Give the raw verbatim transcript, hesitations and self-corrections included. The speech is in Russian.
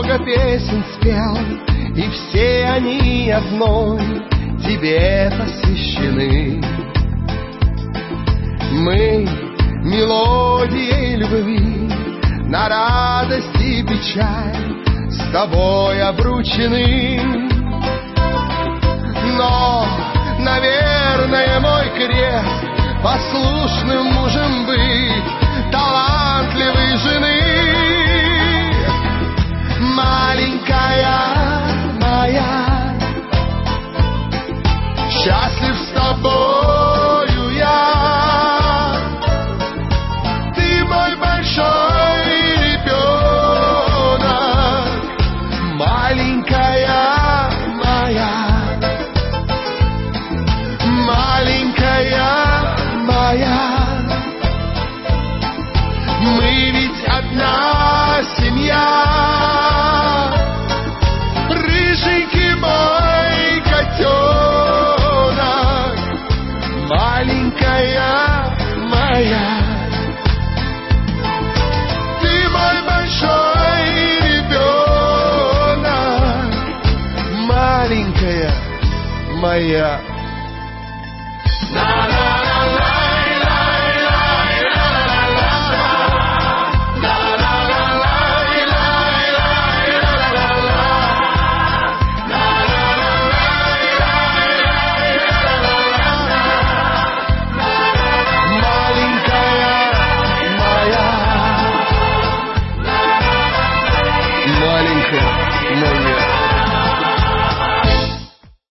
много песен спел, и все они одной тебе посвящены. Мы мелодией любви на радость и печаль с тобой обручены. Но, наверное, мой крест — послушным мужем быть талантливой жены. Маленькая моя, счастлив с тобою я. Ты мой большой ребенок, маленькая моя, маленькая моя. Мы ведь одна семья. Рыженький мой котенок, маленькая моя. Ты мой большой ребенок, маленькая моя.